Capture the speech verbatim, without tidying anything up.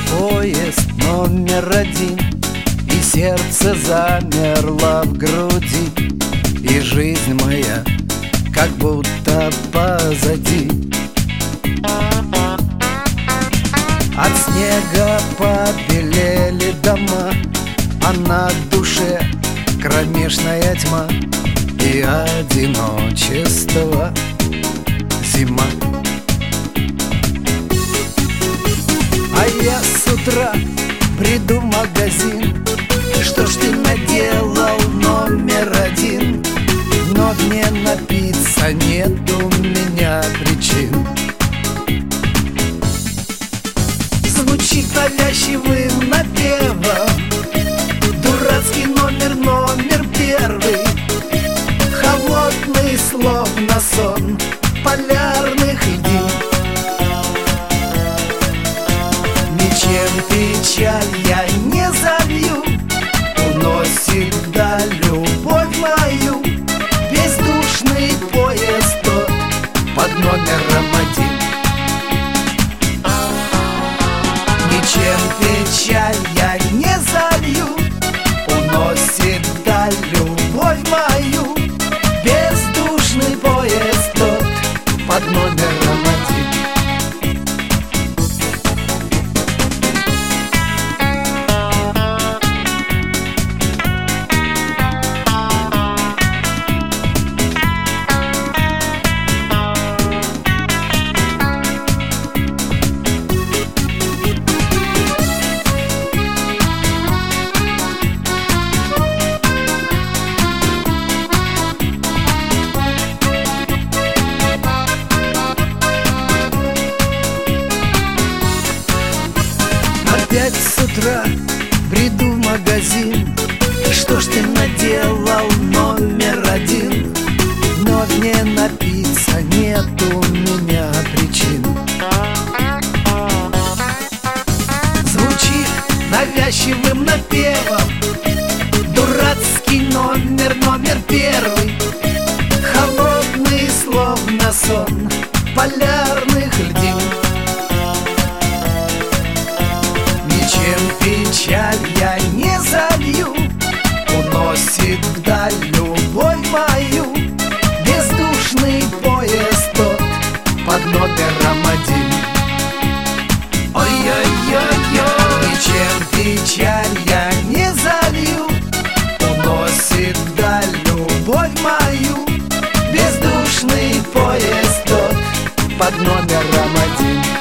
поезд номер один, и сердце замерло в груди, и жизнь моя как будто позади. От снега побелели дома, а на душе кромешная тьма и одиночество, зима. А я с утра приду в магазин. Что ж ты наделал, номер один? Но мне напиться нет у меня причин. Звучит навязчивым напевом дурацкий номер, номер первый, холодный словно сон полярных льдин. Ничем печаль я не залью, уносит вдаль любовь мою бездушный поезд тот под номером один. Ничем печаль я не залью, уносит вдаль любовь мою бездушный поезд тот под номером один. Опять с утра приду в магазин. Что ж ты наделал, номер один? Но мне напиться нет у меня причин. Звучит навязчивым напевом дурацкий номер, номер первый, холодный словно сон полярных льдин. Ничем печаль я не залью, уносит вдаль любовь мою бездушный поезд тот под номером один. Ой-ой-ой-ой, ничем печаль я не залью, уносит вдаль любовь мою бездушный поезд тот под номером один.